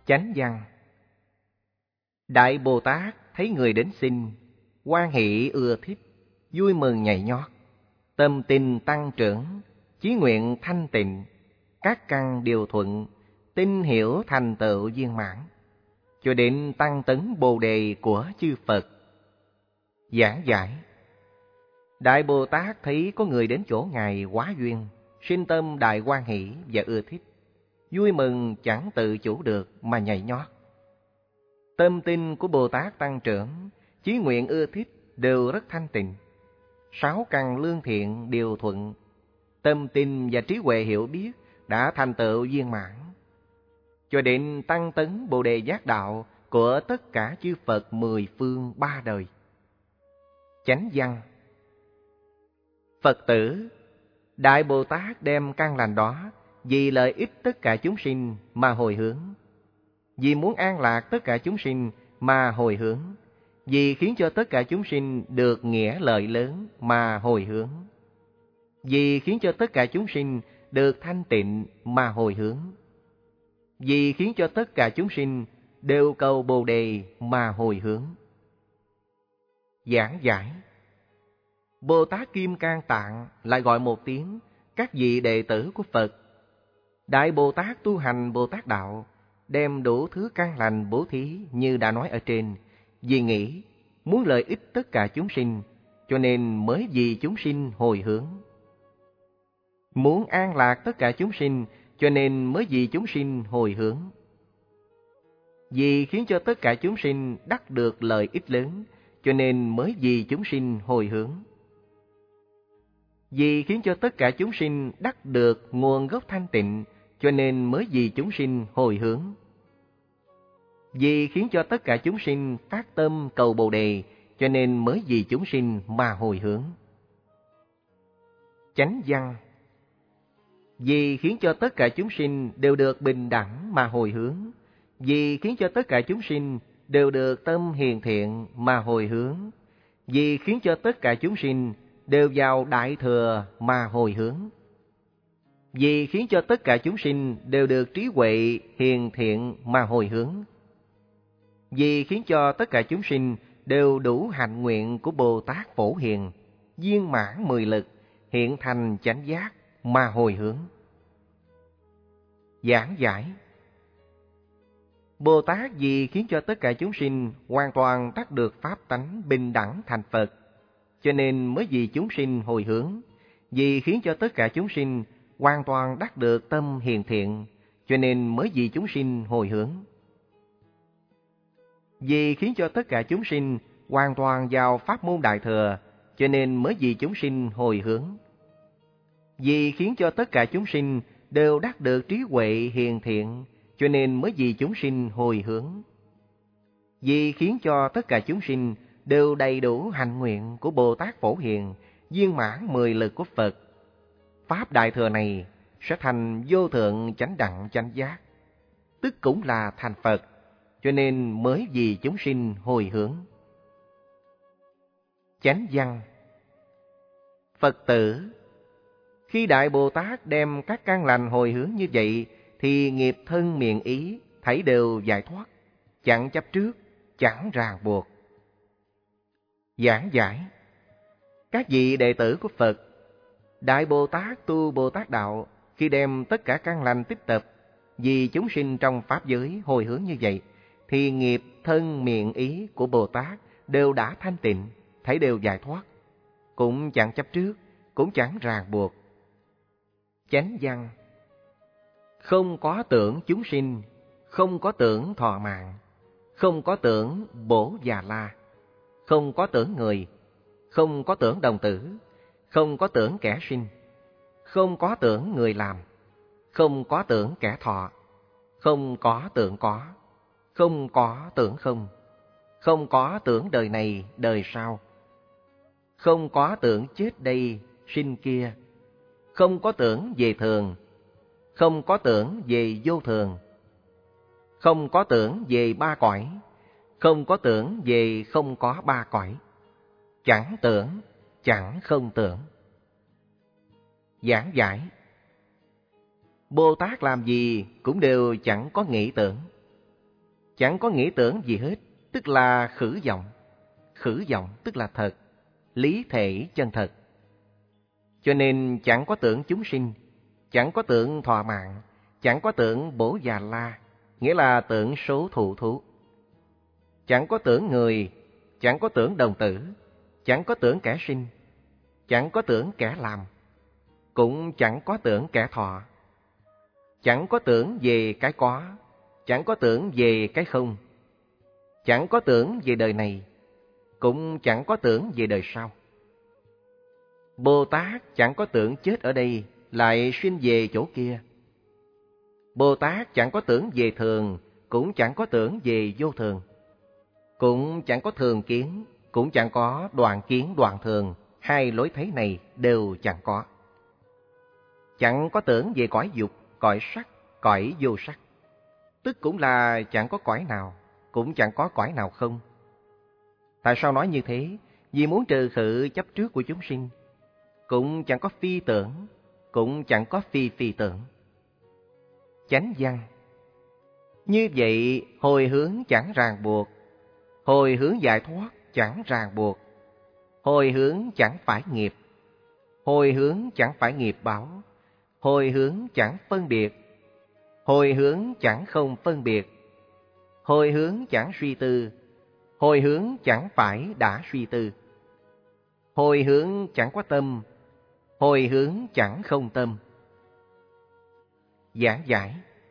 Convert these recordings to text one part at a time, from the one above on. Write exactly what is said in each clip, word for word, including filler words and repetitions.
Chánh văn. Đại Bồ Tát thấy người đến xin, hoan hỷ ưa thích, vui mừng nhảy nhót, tâm tin tăng trưởng, chí nguyện thanh tịnh, các căn điều thuận, tin hiểu thành tựu viên mãn, cho đến tăng tấn Bồ đề của chư Phật. Giảng giải. Đại Bồ Tát thấy có người đến chỗ Ngài quá duyên, sinh tâm đại hoan hỷ và ưa thích, vui mừng chẳng tự chủ được mà nhảy nhót. Tâm tin của Bồ Tát tăng trưởng, chí nguyện ưa thích đều rất thanh tịnh. Sáu căn lương thiện đều thuận, tâm tin và trí huệ hiểu biết đã thành tựu viên mãn, cho đến tăng tấn Bồ đề giác đạo của tất cả chư Phật mười phương ba đời. Chánh văn. Phật tử, Đại Bồ Tát đem căn lành đó vì lợi ích tất cả chúng sinh mà hồi hướng, vì muốn an lạc tất cả chúng sinh mà hồi hướng, vì khiến cho tất cả chúng sinh được nghĩa lợi lớn mà hồi hướng, vì khiến cho tất cả chúng sinh được thanh tịnh mà hồi hướng, vì khiến cho tất cả chúng sinh đều cầu Bồ đề mà hồi hướng. Giảng giải. Bồ Tát Kim Cang Tạng lại gọi một tiếng các vị đệ tử của Phật. Đại Bồ Tát tu hành Bồ Tát đạo, đem đủ thứ căn lành bố thí như đã nói ở trên, vì nghĩ muốn lợi ích tất cả chúng sinh, cho nên mới vì chúng sinh hồi hướng. Muốn an lạc tất cả chúng sinh, cho nên mới vì chúng sinh hồi hướng. Vì khiến cho tất cả chúng sinh đắc được lợi ích lớn, cho nên mới vì chúng sinh hồi hướng. Vì khiến cho tất cả chúng sinh đắc được nguồn gốc thanh tịnh, cho nên mới vì chúng sinh hồi hướng. Vì khiến cho tất cả chúng sinh phát tâm cầu Bồ đề, cho nên mới vì chúng sinh mà hồi hướng. Chánh văn. Vì khiến cho tất cả chúng sinh đều được bình đẳng mà hồi hướng, vì khiến cho tất cả chúng sinh đều được tâm hiền thiện mà hồi hướng, vì khiến cho tất cả chúng sinh đều vào Đại Thừa mà hồi hướng, vì khiến cho tất cả chúng sinh đều được trí huệ hiền thiện mà hồi hướng, vì khiến cho tất cả chúng sinh đều đủ hạnh nguyện của Bồ Tát Phổ Hiền, viên mãn mười lực, hiện thành chánh giác mà hồi hướng. Giảng giải. Bồ Tát vì khiến cho tất cả chúng sinh hoàn toàn đắc được pháp tánh bình đẳng thành Phật, cho nên mới vì chúng sinh hồi hướng, vì khiến cho tất cả chúng sinh hoàn toàn đắc được tâm hiền thiện, cho nên mới vì chúng sinh hồi hướng. Vì khiến cho tất cả chúng sinh hoàn toàn vào pháp môn Đại Thừa, cho nên mới vì chúng sinh hồi hướng. Vì khiến cho tất cả chúng sinh đều đắc được trí huệ hiền thiện, cho nên mới vì chúng sinh hồi hướng. Vì khiến cho tất cả chúng sinh đều đầy đủ hạnh nguyện của Bồ Tát Phổ Hiền, viên mãn mười lực của Phật, pháp Đại Thừa này sẽ thành vô thượng chánh đẳng chánh giác, tức cũng là thành Phật, cho nên mới vì chúng sinh hồi hướng. Chánh văn. Phật tử, khi Đại Bồ Tát đem các căn lành hồi hướng như vậy, thì nghiệp thân miệng ý thảy đều giải thoát, chẳng chấp trước, chẳng ràng buộc. Giảng giải. Các vị đệ tử của Phật, Đại Bồ Tát tu Bồ Tát đạo, khi đem tất cả căn lành tích tập vì chúng sinh trong pháp giới hồi hướng như vậy, thì nghiệp thân miệng ý của Bồ Tát đều đã thanh tịnh, thảy đều giải thoát, cũng chẳng chấp trước, cũng chẳng ràng buộc. Chánh văn. Không có tưởng chúng sinh, không có tưởng thọ mạng, không có tưởng bổ già la, không có tưởng người, không có tưởng đồng tử, không có tưởng kẻ sinh, không có tưởng người làm, không có tưởng kẻ thọ, không có tưởng có, không có tưởng không, không có tưởng đời này đời sau, không có tưởng chết đây sinh kia, không có tưởng về thường, không có tưởng về vô thường, không có tưởng về ba cõi, không có tưởng về không có ba cõi, chẳng tưởng, chẳng không tưởng. Giảng giải. Bồ Tát làm gì cũng đều chẳng có nghĩ tưởng, Chẳng có nghĩ tưởng gì hết, tức là khử vọng. Khử vọng tức là thật, lý thể chân thật. Cho nên chẳng có tưởng chúng sinh, chẳng có tưởng thọ mạng, chẳng có tưởng bổ già la, nghĩa là tưởng số thụ thú. Chẳng có tưởng người, chẳng có tưởng đồng tử, chẳng có tưởng kẻ sinh, chẳng có tưởng kẻ làm, cũng chẳng có tưởng kẻ thọ. Chẳng có tưởng về cái có, chẳng có tưởng về cái không. Chẳng có tưởng về đời này, cũng chẳng có tưởng về đời sau. Bồ Tát chẳng có tưởng chết ở đây, lại sinh về chỗ kia. Bồ Tát chẳng có tưởng về thường, cũng chẳng có tưởng về vô thường. Cũng chẳng có thường kiến, cũng chẳng có đoạn kiến đoạn thường. Hai lối thấy này đều chẳng có. Chẳng có tưởng về cõi dục, cõi sắc, cõi vô sắc. Tức cũng là chẳng có cõi nào, cũng chẳng có cõi nào không. Tại sao nói như thế? Vì muốn trừ khử chấp trước của chúng sinh. Cũng chẳng có phi tưởng, cũng chẳng có phi phi tưởng. Chánh văn. Như vậy hồi hướng chẳng ràng buộc, hồi hướng giải thoát chẳng ràng buộc, hồi hướng chẳng phải nghiệp, hồi hướng chẳng phải nghiệp báo, hồi hướng chẳng phân biệt, hồi hướng chẳng không phân biệt, hồi hướng chẳng suy tư, hồi hướng chẳng phải đã suy tư, hồi hướng chẳng có tâm, hồi hướng chẳng không tâm. Giảng giải.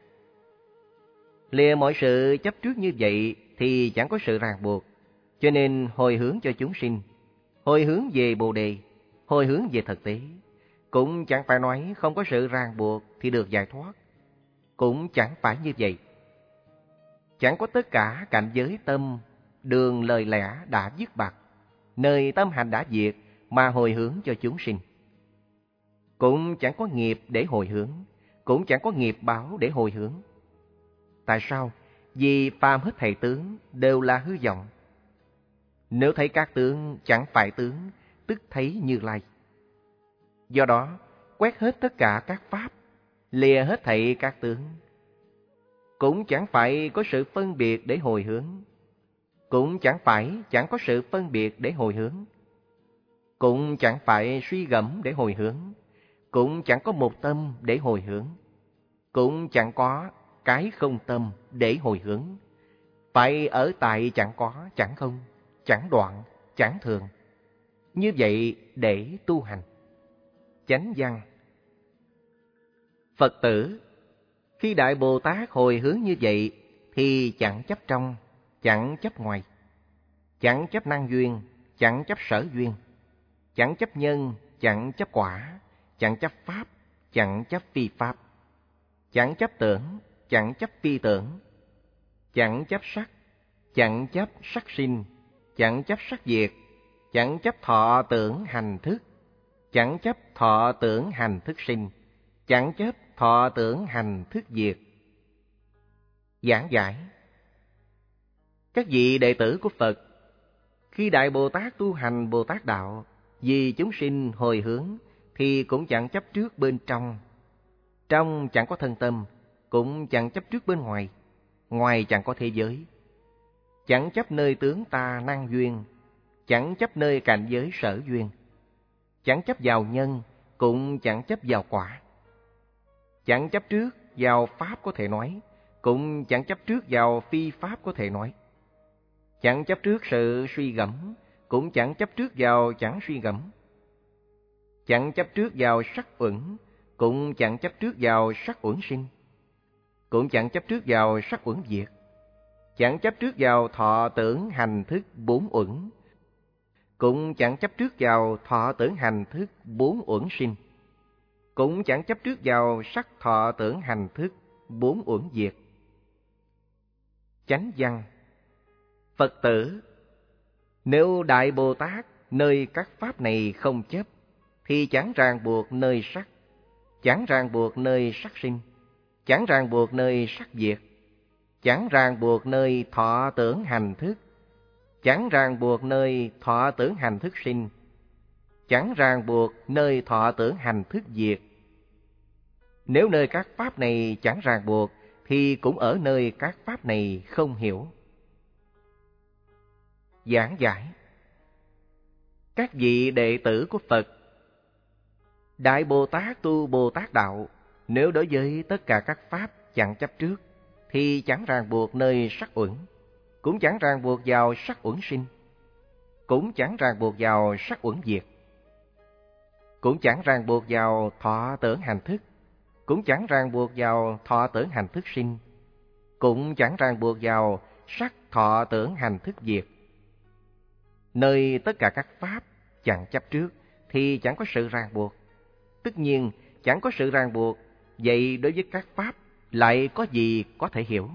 Lìa mọi sự chấp trước như vậy thì chẳng có sự ràng buộc, cho nên hồi hướng cho chúng sinh, hồi hướng về Bồ Đề, hồi hướng về thực tế. Cũng chẳng phải nói không có sự ràng buộc thì được giải thoát, cũng chẳng phải như vậy. Chẳng có tất cả cảnh giới tâm, đường lời lẽ đã dứt bặt, nơi tâm hành đã diệt mà hồi hướng cho chúng sinh. Cũng chẳng có nghiệp để hồi hướng, cũng chẳng có nghiệp báo để hồi hướng. Tại sao? Vì phàm hết thảy tướng đều là hư vọng. Nếu thấy các tướng chẳng phải tướng, tức thấy Như Lai. Do đó, quét hết tất cả các pháp, lìa hết thảy các tướng. Cũng chẳng phải có sự phân biệt để hồi hướng, cũng chẳng phải chẳng có sự phân biệt để hồi hướng, cũng chẳng phải suy gẫm để hồi hướng, cũng chẳng có một tâm để hồi hướng, cũng chẳng có cái không tâm để hồi hướng. Phải ở tại chẳng có, chẳng không, chẳng đoạn, chẳng thường. Như vậy để tu hành. Chánh văn. Phật tử, khi Đại Bồ Tát hồi hướng như vậy thì chẳng chấp trong, chẳng chấp ngoài, chẳng chấp năng duyên, chẳng chấp sở duyên, chẳng chấp nhân, chẳng chấp quả, chẳng chấp pháp, chẳng chấp phi pháp, chẳng chấp tưởng, chẳng chấp phi tưởng, chẳng chấp sắc, chẳng chấp sắc sinh, chẳng chấp sắc diệt, chẳng chấp thọ tưởng hành thức, chẳng chấp thọ tưởng hành thức sinh, chẳng chấp thọ tưởng hành thức diệt. Giảng giải. Các vị đệ tử của Phật, khi Đại Bồ Tát tu hành Bồ Tát Đạo, vì chúng sinh hồi hướng, thì cũng chẳng chấp trước bên trong. Trong chẳng có thân tâm, cũng chẳng chấp trước bên ngoài. Ngoài chẳng có thế giới. Chẳng chấp nơi tướng ta năng duyên, chẳng chấp nơi cảnh giới sở duyên. Chẳng chấp vào nhân, cũng chẳng chấp vào quả. Chẳng chấp trước vào pháp có thể nói, cũng chẳng chấp trước vào phi pháp có thể nói. Chẳng chấp trước sự suy gẫm, cũng chẳng chấp trước vào chẳng suy gẫm. Chẳng chấp trước vào sắc uẩn, cũng chẳng chấp trước vào sắc uẩn sinh. Cũng chẳng chấp trước vào sắc uẩn diệt. Chẳng chấp trước vào thọ tưởng hành thức bốn uẩn, cũng chẳng chấp trước vào thọ tưởng hành thức bốn uẩn sinh. Cũng chẳng chấp trước vào sắc thọ tưởng hành thức bốn uẩn diệt. Chánh văn. Phật tử, nếu Đại Bồ Tát nơi các pháp này không chấp, thì chẳng ràng buộc nơi sắc, chẳng ràng buộc nơi sắc sinh, chẳng ràng buộc nơi sắc diệt, chẳng ràng buộc nơi thọ tưởng hành thức, chẳng ràng buộc nơi thọ tưởng hành thức sinh, chẳng ràng buộc nơi thọ tưởng hành thức diệt. Nếu nơi các pháp này chẳng ràng buộc, thì cũng ở nơi các pháp này không hiểu. Giảng giải. Các vị đệ tử của Phật, Đại Bồ Tát tu Bồ Tát Đạo, nếu đối với tất cả các pháp chẳng chấp trước, thì chẳng ràng buộc nơi sắc uẩn, cũng chẳng ràng buộc vào sắc uẩn sinh, cũng chẳng ràng buộc vào sắc uẩn diệt, cũng chẳng ràng buộc vào thọ tưởng hành thức, cũng chẳng ràng buộc vào thọ tưởng hành thức sinh, cũng chẳng ràng buộc vào sắc thọ tưởng hành thức diệt. Nơi tất cả các pháp chẳng chấp trước thì chẳng có sự ràng buộc. Tất nhiên chẳng có sự ràng buộc, vậy đối với các pháp lại có gì có thể hiểu?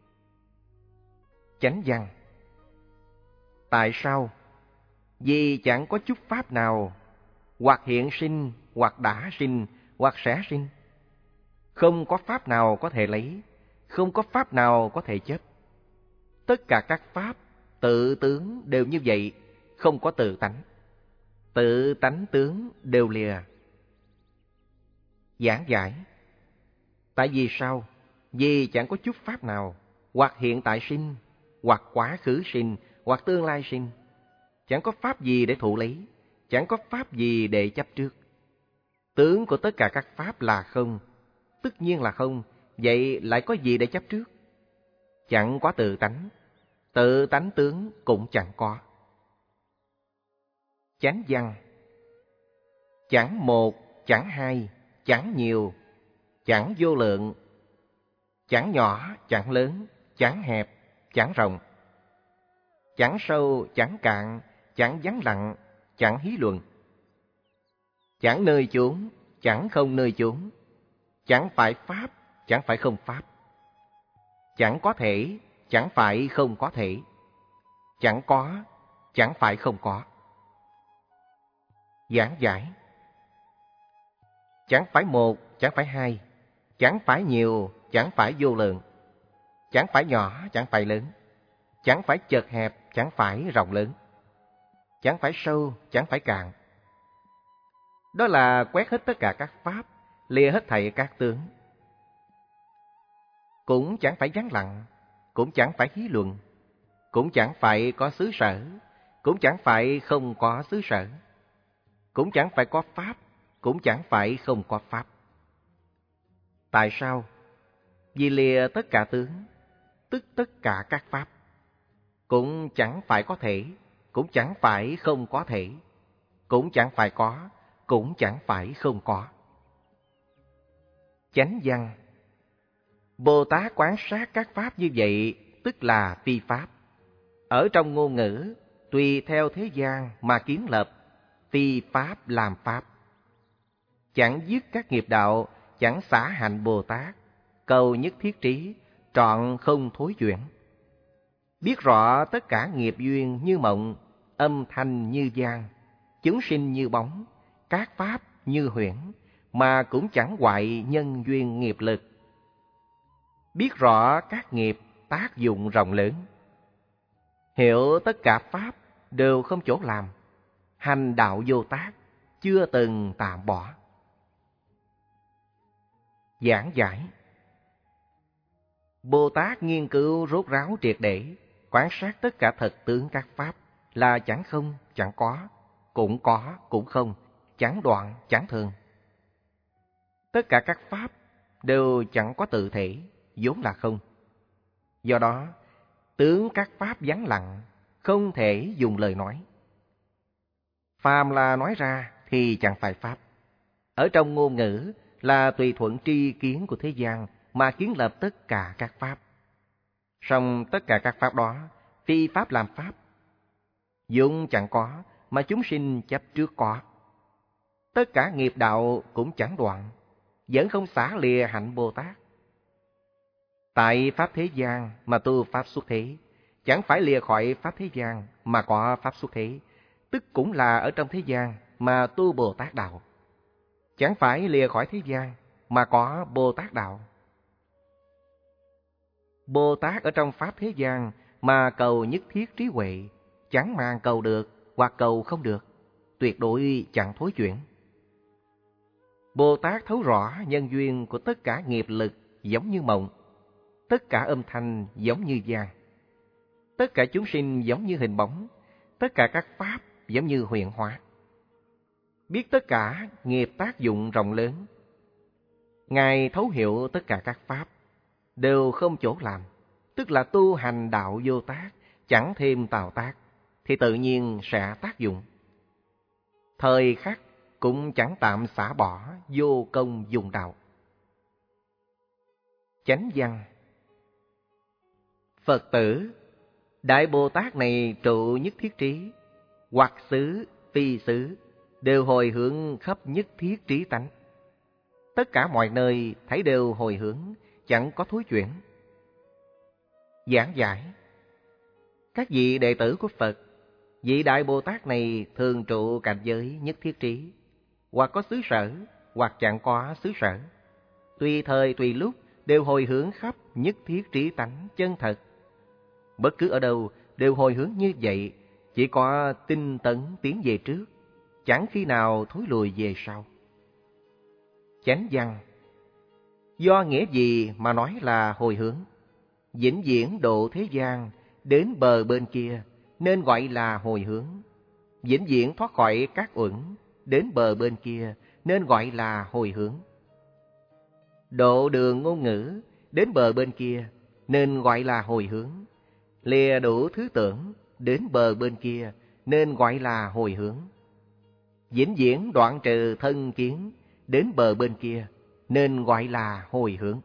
Chánh văn. Tại sao? Vì chẳng có chút pháp nào hoặc hiện sinh, hoặc đã sinh, hoặc sẽ sinh. Không có pháp nào có thể lấy, không có pháp nào có thể chấp. Tất cả các pháp tự tướng đều như vậy, không có tự tánh. Tự tánh tướng đều lìa. Giảng giải. Tại vì sao? Vì chẳng có chút pháp nào hoặc hiện tại sinh, hoặc quá khứ sinh, hoặc tương lai sinh. Chẳng có pháp gì để thụ lấy, chẳng có pháp gì để chấp trước. Tướng của tất cả các pháp là không, tất nhiên là không, vậy lại có gì để chấp trước? Chẳng có tự tánh, tự tánh tướng cũng chẳng có. Chánh văn. Chẳng một, chẳng hai, chẳng nhiều, chẳng vô lượng, chẳng nhỏ, chẳng lớn, chẳng hẹp, chẳng rộng, chẳng sâu, chẳng cạn, chẳng vắng lặng, chẳng hí luận, chẳng nơi chốn, chẳng không nơi chốn, chẳng phải pháp, chẳng phải không pháp, chẳng có thể, chẳng phải không có thể, chẳng có, chẳng phải không có. Giảng giải. Chẳng phải một, chẳng phải hai, chẳng phải nhiều, chẳng phải vô lượng, chẳng phải nhỏ, chẳng phải lớn, chẳng phải chật hẹp, chẳng phải rộng lớn, chẳng phải sâu, chẳng phải cạn. Đó là quét hết tất cả các pháp, lìa hết thảy các tướng. Cũng chẳng phải vắng lặng, cũng chẳng phải hí luận, cũng chẳng phải có xứ sở, cũng chẳng phải không có xứ sở, cũng chẳng phải có pháp, cũng chẳng phải không có pháp. Tại sao? Vì lìa tất cả tướng, tức tất cả các pháp. Cũng chẳng phải có thể, cũng chẳng phải không có thể, cũng chẳng phải có, cũng chẳng phải không có. Chánh văn. Bồ Tát quán sát các pháp như vậy, tức là phi pháp. Ở trong ngôn ngữ, tùy theo thế gian mà kiến lập, phi pháp làm pháp. Chẳng dứt các nghiệp đạo, chẳng xả hạnh Bồ Tát, cầu nhất thiết trí, trọn không thối chuyển. Biết rõ tất cả nghiệp duyên như mộng, âm thanh như gian, chúng sinh như bóng, các pháp như huyễn, mà cũng chẳng hoại nhân duyên nghiệp lực. Biết rõ các nghiệp tác dụng rộng lớn, hiểu tất cả pháp đều không chỗ làm, hành đạo vô tác, chưa từng tạm bỏ. Giảng giải. Bồ Tát nghiên cứu rốt ráo triệt để, quan sát tất cả thật tướng các pháp là chẳng không, chẳng có, cũng có, cũng không, chẳng đoạn, chẳng thường. Tất cả các pháp đều chẳng có tự thể, vốn là không. Do đó, tướng các pháp vắng lặng, không thể dùng lời nói. Phàm là nói ra thì chẳng phải pháp. Ở trong ngôn ngữ là tùy thuận tri kiến của thế gian mà kiến lập tất cả các pháp. Song tất cả các pháp đó, phi pháp làm pháp. Vốn chẳng có, mà chúng sinh chấp trước có. Tất cả nghiệp đạo cũng chẳng đoạn, vẫn không xả lìa hạnh Bồ Tát. Tại pháp thế gian mà tu pháp xuất thế, chẳng phải lìa khỏi pháp thế gian mà có pháp xuất thế, tức cũng là ở trong thế gian mà tu Bồ Tát đạo. Chẳng phải lìa khỏi thế gian mà có Bồ Tát đạo. Bồ Tát ở trong pháp thế gian mà cầu nhất thiết trí huệ, chẳng màng cầu được hoặc cầu không được, tuyệt đối chẳng thối chuyển. Bồ Tát thấu rõ nhân duyên của tất cả nghiệp lực giống như mộng, tất cả âm thanh giống như vang. Tất cả chúng sinh giống như hình bóng, tất cả các pháp giống như huyền hóa. Biết tất cả nghiệp tác dụng rộng lớn. Ngài thấu hiểu tất cả các pháp, đều không chỗ làm, tức là tu hành đạo vô tác, chẳng thêm tạo tác, thì tự nhiên sẽ tác dụng. Thời khắc cũng chẳng tạm xả bỏ, vô công dùng đạo. Chánh văn. Phật tử, Đại Bồ Tát này trụ nhất thiết trí, hoặc xứ, phi xứ, đều hồi hướng khắp nhất thiết trí tánh. Tất cả mọi nơi thấy đều hồi hướng, chẳng có thối chuyển. Giảng giải. Các vị đệ tử của Phật, vị Đại Bồ Tát này thường trụ cảnh giới nhất thiết trí, hoặc có xứ sở, hoặc chẳng có xứ sở. Tùy thời tùy lúc đều hồi hướng khắp nhất thiết trí tánh chân thật. Bất cứ ở đâu đều hồi hướng như vậy, chỉ có tinh tấn tiến về trước, chẳng khi nào thối lùi về sau. Chánh văn. Do nghĩa gì mà nói là hồi hướng? Vĩnh viễn độ thế gian đến bờ bên kia nên gọi là hồi hướng. Vĩnh viễn thoát khỏi các uẩn đến bờ bên kia nên gọi là hồi hướng. Độ đường ngôn ngữ đến bờ bên kia nên gọi là hồi hướng. Lìa đủ thứ tưởng đến bờ bên kia nên gọi là hồi hướng. Vĩnh viễn đoạn trừ thân kiến đến bờ bên kia nên gọi là hồi hướng.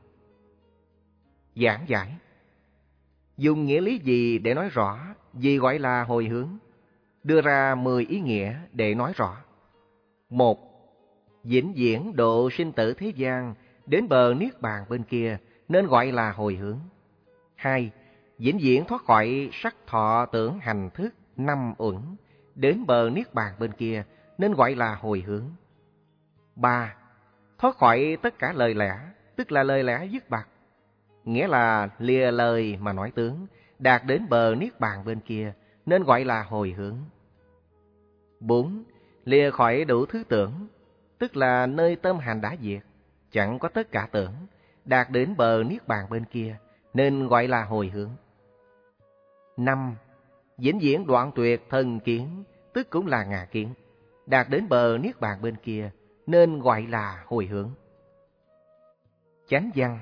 Giảng giải. Dùng nghĩa lý gì để nói rõ gì gọi là hồi hướng? Đưa ra mười ý nghĩa để nói rõ. Một. Vĩnh viễn độ sinh tử thế gian đến bờ niết bàn bên kia nên gọi là hồi hướng. Hai. Vĩnh viễn thoát khỏi sắc thọ tưởng hành thức năm uẩn đến bờ niết bàn bên kia nên gọi là hồi hướng. Ba. Thoát khỏi tất cả lời lẽ, tức là lời lẽ dứt bặt, nghĩa là lìa lời mà nói tướng, đạt đến bờ niết bàn bên kia nên gọi là hồi hướng. Bốn. Lìa khỏi đủ thứ tưởng, tức là nơi tâm hành đã diệt, chẳng có tất cả tưởng, đạt đến bờ niết bàn bên kia nên gọi là hồi hướng. Năm. Vĩnh viễn đoạn tuyệt thân kiến, tức cũng là ngã kiến, đạt đến bờ niết bàn bên kia nên gọi là hồi hướng. Chánh văn.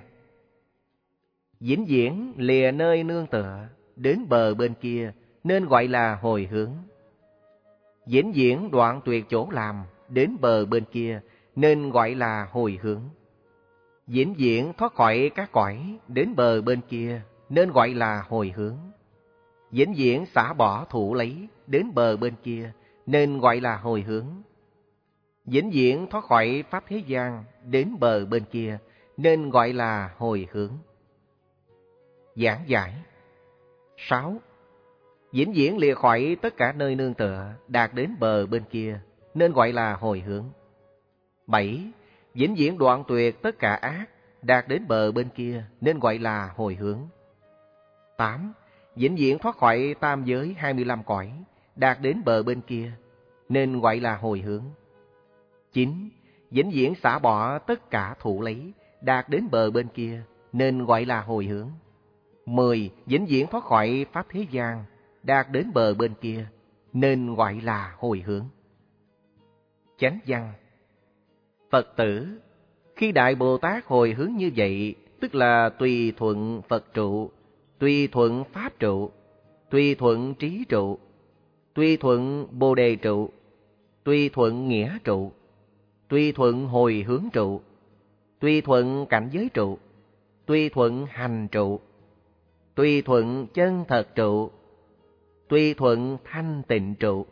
Vĩnh viễn lìa nơi nương tựa đến bờ bên kia nên gọi là hồi hướng. Vĩnh viễn đoạn tuyệt chỗ làm đến bờ bên kia nên gọi là hồi hướng. Vĩnh viễn thoát khỏi các cõi đến bờ bên kia nên gọi là hồi hướng. Vĩnh viễn xả bỏ thụ lấy đến bờ bên kia nên gọi là hồi hướng. Vĩnh viễn thoát khỏi pháp thế gian đến bờ bên kia nên gọi là hồi hướng. Giảng giải. Sáu. Vĩnh viễn lìa khỏi tất cả nơi nương tựa đạt đến bờ bên kia nên gọi là hồi hướng. Bảy. Vĩnh viễn đoạn tuyệt tất cả ác đạt đến bờ bên kia nên gọi là hồi hướng. Tám. Vĩnh viễn thoát khỏi tam giới hai mươi lăm cõi đạt đến bờ bên kia nên gọi là hồi hướng. Chín. Vĩnh viễn xả bỏ tất cả thụ lấy đạt đến bờ bên kia nên gọi là hồi hướng. Mười. Vĩnh viễn thoát khỏi pháp thế gian đạt đến bờ bên kia nên gọi là hồi hướng. Chánh văn. Phật tử, khi Đại Bồ Tát hồi hướng như vậy, tức là tùy thuận Phật trụ, tùy thuận Pháp trụ, tùy thuận trí trụ, tùy thuận Bồ Đề trụ, tùy thuận nghĩa trụ, tùy thuận hồi hướng trụ, tùy thuận cảnh giới trụ, tùy thuận hành trụ, tùy thuận chân thật trụ, tùy thuận thanh tịnh trụ.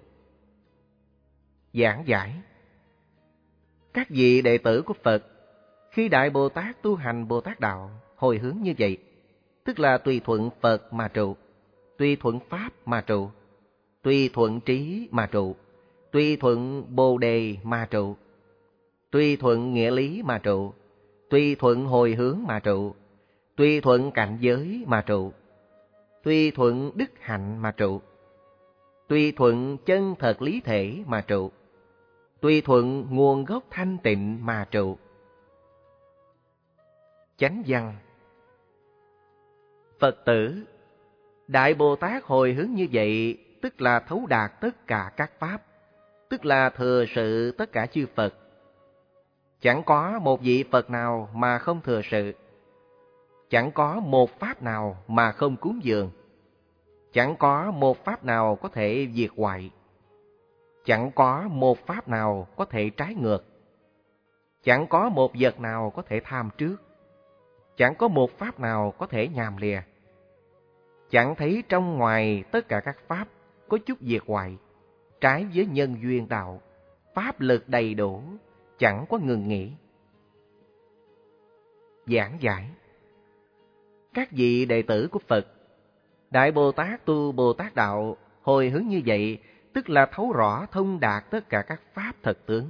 Giảng giải. Các vị đệ tử của Phật, khi Đại Bồ Tát tu hành Bồ Tát Đạo hồi hướng như vậy, tức là tùy thuận Phật mà trụ, tùy thuận Pháp mà trụ, tùy thuận trí mà trụ, tùy thuận Bồ Đề mà trụ, tùy thuận nghĩa lý mà trụ, tùy thuận hồi hướng mà trụ, tùy thuận cảnh giới mà trụ, tùy thuận đức hạnh mà trụ, tùy thuận chân thật lý thể mà trụ, tùy thuận nguồn gốc thanh tịnh mà trụ. Chánh văn. Phật tử, Đại Bồ Tát hồi hướng như vậy, tức là thấu đạt tất cả các pháp, tức là thừa sự tất cả chư Phật. Chẳng có một vị Phật nào mà không thừa sự. Chẳng có một pháp nào mà không cúng dường. Chẳng có một pháp nào có thể diệt hoại. Chẳng có một pháp nào có thể trái ngược. Chẳng có một vật nào có thể tham trước. Chẳng có một pháp nào có thể nhàm lìa. Chẳng thấy trong ngoài tất cả các pháp có chút diệt hoại, trái với nhân duyên đạo, pháp lực đầy đủ, chẳng có ngừng nghỉ. Giảng giải. Các vị đệ tử của Phật, Đại Bồ Tát tu Bồ Tát đạo hồi hướng như vậy, tức là thấu rõ thông đạt tất cả các pháp thật tướng.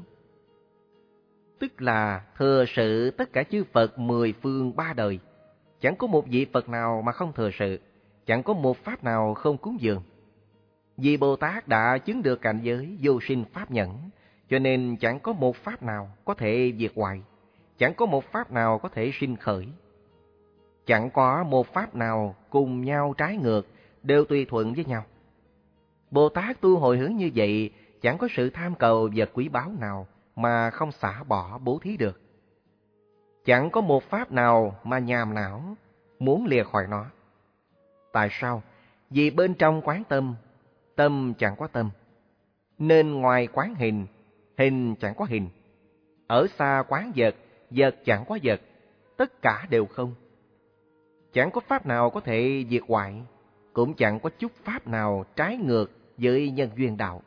Tức là thừa sự tất cả chư Phật mười phương ba đời. Chẳng có một vị Phật nào mà không thừa sự, chẳng có một pháp nào không cúng dường. Vì Bồ Tát đã chứng được cảnh giới vô sinh pháp nhẫn, cho nên chẳng có một pháp nào có thể diệt hoại, chẳng có một pháp nào có thể sinh khởi. Chẳng có một pháp nào cùng nhau trái ngược, đều tùy thuận với nhau. Bồ Tát tu hồi hướng như vậy, chẳng có sự tham cầu vật quý báu nào mà không xả bỏ bố thí được. Chẳng có một pháp nào mà nhàm não, muốn lìa khỏi nó. Tại sao? Vì bên trong quán tâm, tâm chẳng có tâm. Nên ngoài quán hình, hình chẳng có hình. Ở xa quán vật, vật chẳng có vật. Tất cả đều không. Chẳng có pháp nào có thể diệt hoại, cũng chẳng có chút pháp nào trái ngược với nhân duyên đạo.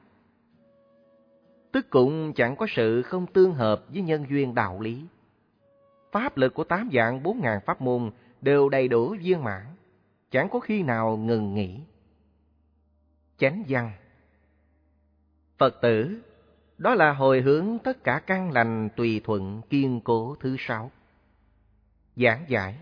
Tức cũng chẳng có sự không tương hợp với nhân duyên đạo lý. Pháp lực của tám vạn bốn ngàn pháp môn đều đầy đủ viên mãn, chẳng có khi nào ngừng nghỉ. Chánh văn. Phật tử, đó là hồi hướng tất cả căn lành tùy thuận kiên cố thứ sáu. Giảng giải.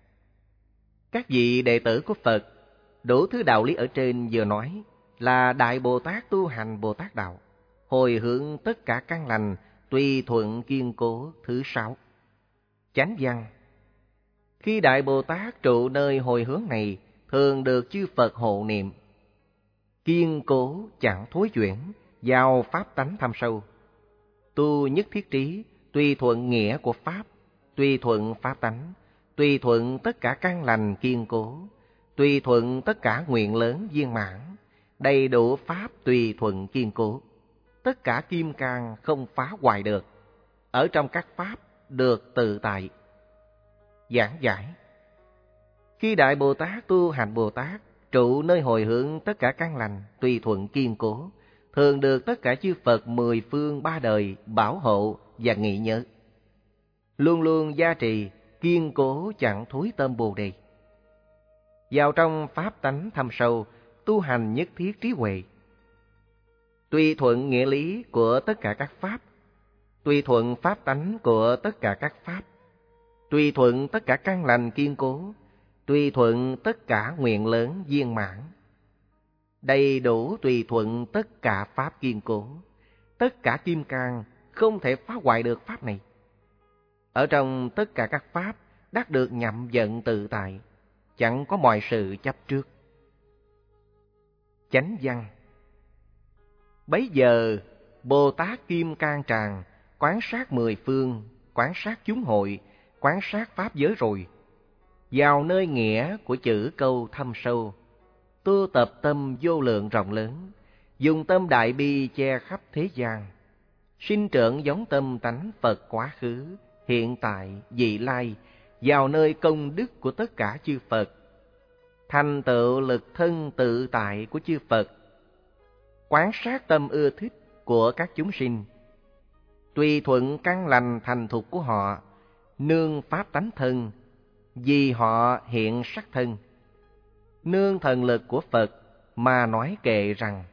Các vị đệ tử của Phật, đủ thứ đạo lý ở trên vừa nói là Đại Bồ Tát tu hành Bồ Tát đạo, hồi hướng tất cả căn lành tùy thuận kiên cố thứ sáu. Chánh văn. Khi Đại Bồ Tát trụ nơi hồi hướng này, thường được chư Phật hộ niệm. Kiên cố chẳng thối chuyển, vào pháp tánh thâm sâu. Tu nhất thiết trí, tùy thuận nghĩa của pháp, tùy thuận pháp tánh, tùy thuận tất cả căn lành kiên cố, tùy thuận tất cả nguyện lớn viên mãn, đầy đủ pháp tùy thuận kiên cố. Tất cả kim cang không phá hoại được, ở trong các pháp được tự tại. Giảng giải. Khi Đại Bồ Tát tu hành Bồ Tát, trụ nơi hồi hướng tất cả căn lành tùy thuận kiên cố, thường được tất cả chư Phật mười phương ba đời bảo hộ và nghĩ nhớ. Luôn luôn gia trì, kiên cố chẳng thối tâm Bồ Đề. Vào trong pháp tánh thâm sâu, tu hành nhất thiết trí huệ. Tùy thuận nghĩa lý của tất cả các pháp, tùy thuận pháp tánh của tất cả các pháp, tùy thuận tất cả căn lành kiên cố, tùy thuận tất cả nguyện lớn viên mãn, đầy đủ tùy thuận tất cả pháp kiên cố. Tất cả kim cang không thể phá hoại được pháp này. Ở trong tất cả các pháp đắc được nhậm vận tự tại, chẳng có mọi sự chấp trước. Chánh văn. Bấy giờ Bồ Tát Kim Cang Tràng quán sát mười phương, quán sát chúng hội, quán sát pháp giới rồi, vào nơi nghĩa của chữ câu thâm sâu, tu tập tâm vô lượng rộng lớn, dùng tâm đại bi che khắp thế gian, sinh trưởng giống tâm tánh Phật quá khứ, hiện tại, vị lai, vào nơi công đức của tất cả chư Phật, thành tựu lực thân tự tại của chư Phật, quán sát tâm ưa thích của các chúng sinh, tùy thuận căn lành thành thục của họ, nương pháp tánh thân, vì họ hiện sắc thân, nương thần lực của Phật mà nói kệ rằng.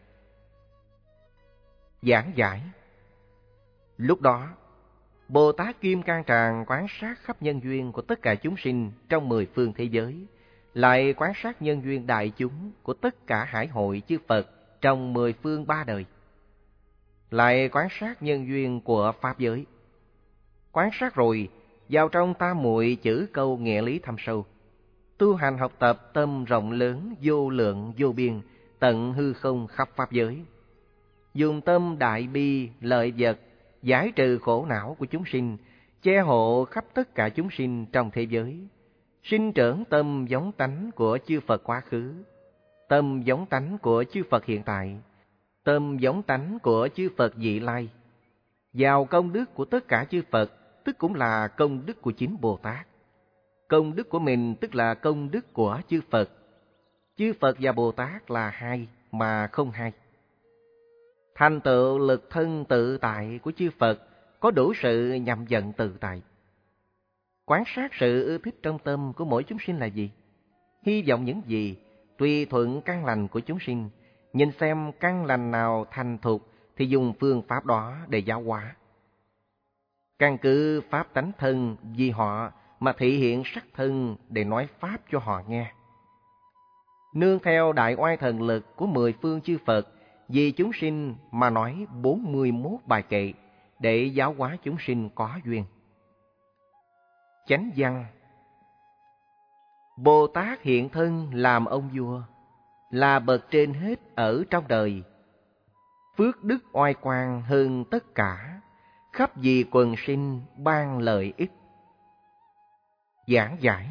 Giảng giải. Lúc đó, Bồ Tát Kim Cang Tràng quán sát khắp nhân duyên của tất cả chúng sinh trong mười phương thế giới, lại quán sát nhân duyên đại chúng của tất cả hải hội chư Phật trong mười phương ba đời, lại quán sát nhân duyên của pháp giới. Quán sát rồi, vào trong tam muội chữ câu nghĩa lý thâm sâu, tu hành học tập tâm rộng lớn, vô lượng, vô biên, tận hư không khắp pháp giới. Dùng tâm đại bi, lợi vật, giải trừ khổ não của chúng sinh, che hộ khắp tất cả chúng sinh trong thế giới. Sinh trưởng tâm giống tánh của chư Phật quá khứ, tâm giống tánh của chư Phật hiện tại, tâm giống tánh của chư Phật vị lai. Vào công đức của tất cả chư Phật, tức cũng là công đức của chính Bồ Tát. Công đức của mình tức là công đức của chư Phật. Chư Phật và Bồ Tát là hai mà không hai. Thành tựu lực thân tự tại của chư Phật có đủ sự nhậm vận tự tại. Quán sát sự ưa thích trong tâm của mỗi chúng sinh là gì? Hy vọng những gì? Tùy thuận căn lành của chúng sinh. Nhìn xem căn lành nào thành thục thì dùng phương pháp đó để giáo hóa. Căn cứ pháp tánh thân vì họ mà thị hiện sắc thân để nói pháp cho họ nghe. Nương theo đại oai thần lực của mười phương chư Phật, vì chúng sinh mà nói bốn mươi mốt bài kệ để giáo hóa chúng sinh có duyên. Chánh văn. Bồ Tát hiện thân làm ông vua, là bậc trên hết ở trong đời. Phước đức oai quang hơn tất cả, khắp vì quần sinh ban lợi ích. Giảng giải.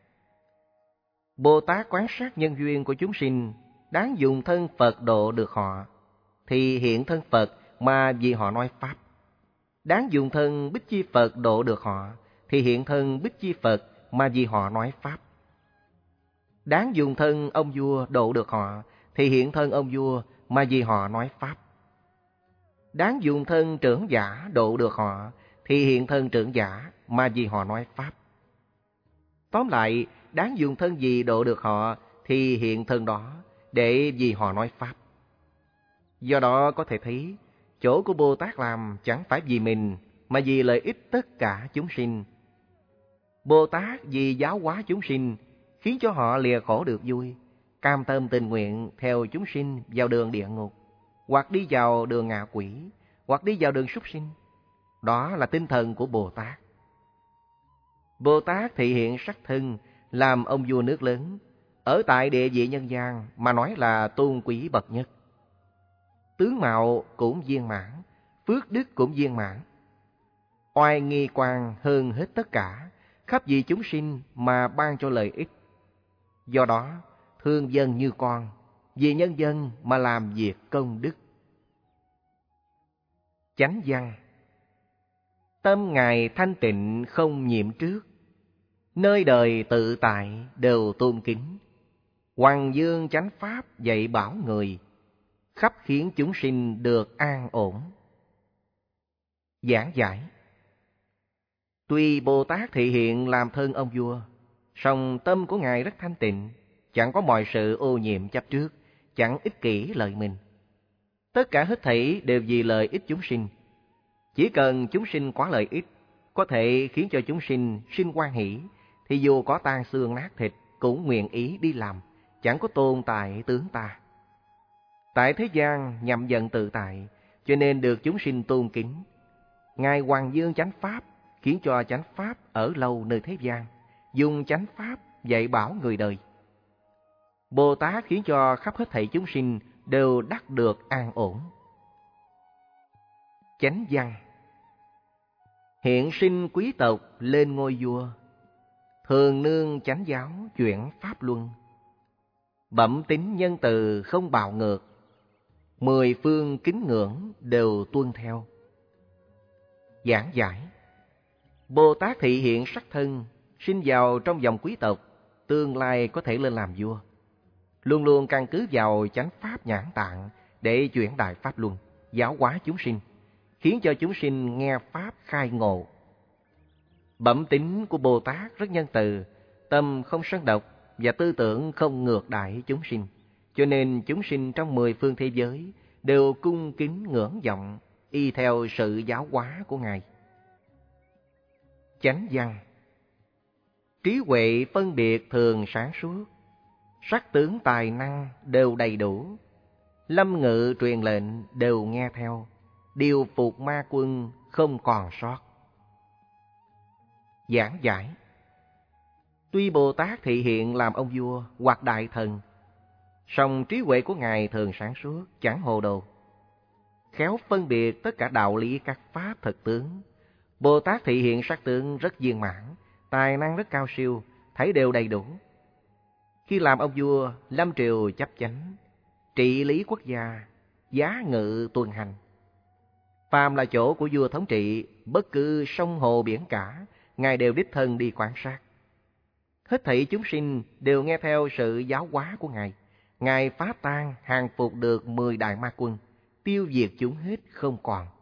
Bồ Tát quán sát nhân duyên của chúng sinh, đáng dùng thân Phật độ được họ, thì hiện thân Phật mà vì họ nói pháp. Đáng dùng thân Bích Chi Phật độ được họ, thì hiện thân Bích Chi Phật mà vì họ nói pháp. Đáng dùng thân ông vua độ được họ, thì hiện thân ông vua mà vì họ nói pháp. Đáng dùng thân trưởng giả độ được họ, thì hiện thân trưởng giả mà vì họ nói pháp. Tóm lại, đáng dùng thân gì độ được họ, thì hiện thân đó để vì họ nói pháp. Do đó có thể thấy, chỗ của Bồ Tát làm chẳng phải vì mình, mà vì lợi ích tất cả chúng sinh. Bồ Tát vì giáo hóa chúng sinh, khiến cho họ lìa khổ được vui, cam tâm tình nguyện theo chúng sinh vào đường địa ngục, hoặc đi vào đường ngạ quỷ, hoặc đi vào đường súc sinh. Đó là tinh thần của Bồ Tát. Bồ Tát thị hiện sắc thân, làm ông vua nước lớn, ở tại địa vị nhân gian mà nói là tôn quý bậc nhất. Tướng mạo cũng viên mãn, phước đức cũng viên mãn. Oai nghi quang hơn hết tất cả, khắp vì chúng sinh mà ban cho lợi ích. Do đó, thương dân như con, vì nhân dân mà làm việc công đức. Chánh văn. Tâm Ngài thanh tịnh không nhiễm trước, nơi đời tự tại đều tôn kính. Hoàng dương chánh pháp dạy bảo người, khắp khiến chúng sinh được an ổn. Giảng giải. Tuy Bồ Tát thị hiện làm thân ông vua, song tâm của Ngài rất thanh tịnh, chẳng có mọi sự ô nhiễm chấp trước, chẳng ích kỷ lợi mình. Tất cả hết thảy đều vì lợi ích chúng sinh. Chỉ cần chúng sinh có lợi ích, có thể khiến cho chúng sinh sinh hoan hỷ, thì dù có tan xương nát thịt cũng nguyện ý đi làm, chẳng có tồn tại tướng ta. Tại thế gian nhậm vận tự tại, cho nên được chúng sinh tôn kính. Ngài Hoàng dương chánh pháp, khiến cho chánh pháp ở lâu nơi thế gian, dùng chánh pháp dạy bảo người đời. Bồ Tát khiến cho khắp hết thảy chúng sinh đều đắc được an ổn. Chánh văn. Hiện sinh quý tộc lên ngôi vua, thường nương chánh giáo chuyển pháp luân. Bẩm tính nhân từ không bạo ngược, mười phương kính ngưỡng đều tuân theo. Giảng giải. Bồ Tát thị hiện sắc thân, sinh vào trong dòng quý tộc, tương lai có thể lên làm vua. Luôn luôn căn cứ vào chánh pháp nhãn tạng để chuyển đại pháp luân, giáo hóa chúng sinh, khiến cho chúng sinh nghe pháp khai ngộ. Bẩm tính của Bồ Tát rất nhân từ, tâm không sân độc và tư tưởng không ngược đãi chúng sinh, cho nên chúng sinh trong mười phương thế giới đều cung kính ngưỡng vọng, y theo sự giáo hóa của Ngài. Chánh văn. Trí huệ phân biệt thường sáng suốt, sắc tướng tài năng đều đầy đủ. Lâm ngự truyền lệnh đều nghe theo, điều phục ma quân không còn sót. Giảng giải. Tuy Bồ Tát thị hiện làm ông vua hoặc đại thần, song trí huệ của Ngài thường sáng suốt, chẳng hồ đồ. Khéo phân biệt tất cả đạo lý các pháp thực tướng. Bồ Tát thị hiện sắc tướng rất viên mãn, tài năng rất cao siêu, thấy đều đầy đủ. Khi làm ông vua, lâm triều chấp chánh, trị lý quốc gia, giá ngự tuần hành. Phàm là chỗ của vua thống trị, bất cứ sông hồ biển cả, Ngài đều đích thân đi quan sát. Hết thảy chúng sinh đều nghe theo sự giáo hóa của Ngài. Ngài phá tan hàng phục được mười đại ma quân, tiêu diệt chúng hết không còn.